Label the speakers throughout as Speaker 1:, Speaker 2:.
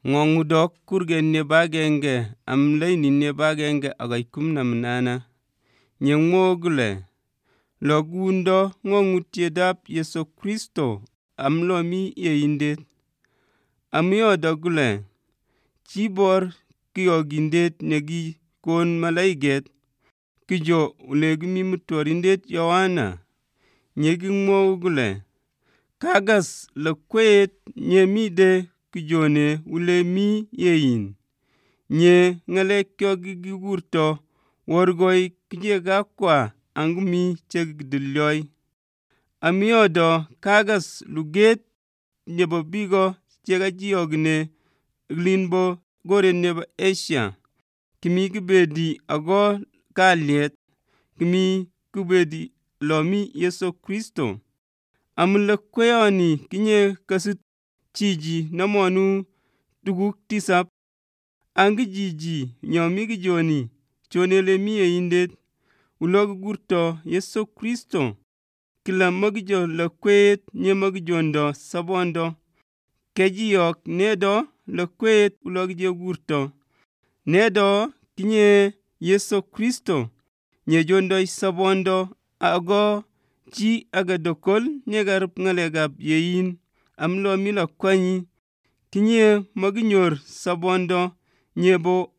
Speaker 1: ng'ong'udok kurgen nebo agenge am lainit nebo agenge akoi 18 nyemwoe kole lokundo ng'ong'utietab Yesu Kristo am lomi yeindet am yoto kole chibor kiyokindet nekikon malaiket kijo ulekimi mutworindet Yohana nyekimwou kole kagas lakwet nyemide kijone ulemi yein nye ng'alekyok kikurto workoik kichekakwa ang'umi chekidilyoi am yoto kagas luget nebo biko chekachiyokne linbo koret nebo Asia kimi kibedi ako kalyet kimi kibedi lomi Yesu Kristo am lakweyoni kinye kasit chichi nemonu tuguk tisap ang chichi nyomi kijoni chonele mi yeindet ulokikurto Yesu Kristo kila mokicho lakwet nyemokichondo sobondo kechiyok nedo lakwet ulokichekurto nedo kinye Yesu Kristo nyechondoi sobondo ako chi age tugul nyekarub ng'alekab yein am lomi lakwanyi kinye mokinyor sobondo nyebo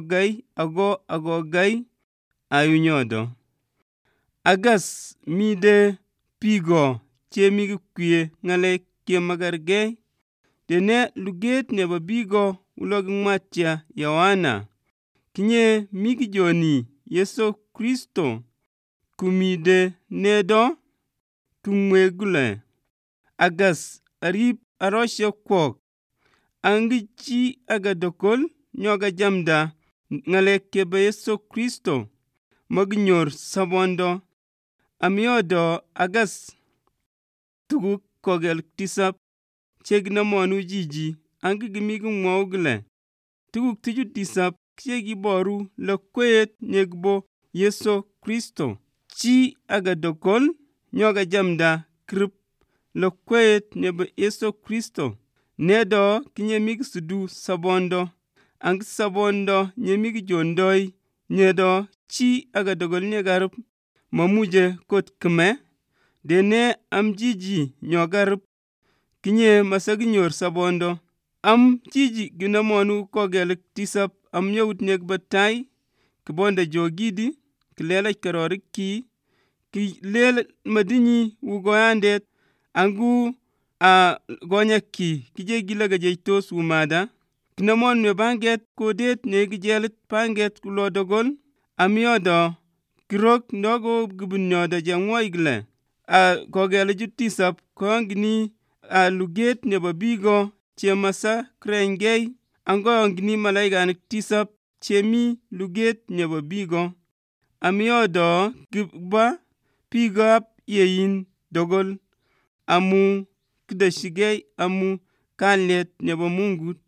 Speaker 1: akokai ayunyoto agas mide biko chemi kikwie ng'alek chemakergei dene luget nebo biko ulokimwatya Yohana kinye mi kijoni Yesu Kristo kumide nedo kumwe kule agas arib aroshekwok ang chi age tugul nyokachamda ng'alek chebo Yesu Kristo mokinyor sobondo am yoto agas tuguk kokel tisap chekinomonu chichi ang kimi kimwou kile tuguk tuchu tisap chekiboru lakwet nekibo Yesu Kristo chi age tugul nyokachamda kirib lakwet nebo Yesu Kristo nedo kinyemi kisudu sobondo ang sobondo nyemi kichondoi nedo chi age tugul nyekarub mamuche kot kime dene am chichi nyokarub kinye masakinyor sobondo am chichi kinomonu kokelik tisap am yout nekibo tai kibonde chokidi kilelach kororikyi kilel matinyi wukoyandet angu konyekyi kichekile kecheitos umada kinomonu panget kodet nekichelit panget kulo tugul am yoto kirok ndoko kibun yoto chemwoi kile kokelichu tisap koyongini luget nebo biko chemasakrengei angoyongini malaikanik tisap chemi luget nebo biko am yoto kiba bikab yein tugul amu kitesyigei amu kalyet nebo Mungu